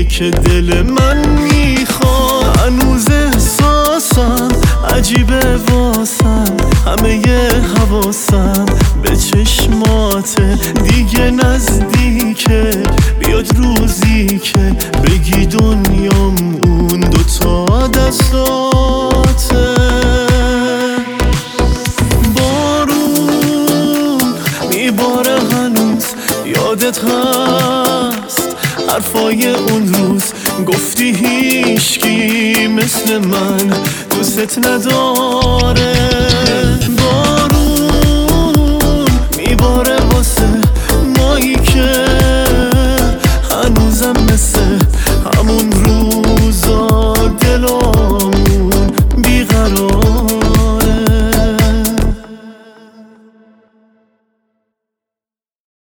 چیزیه که دل من میخواد. هنوز احساسم عجیبه واسم، همه حواسم به چشماته، دیگه نزدیکه بیاد روزی که بگی دنیام اون دوتا دستاته. بارون میباره هنوز یادت هست حرفای اون روز، گفتی هیچکی مثل من دوست نداره.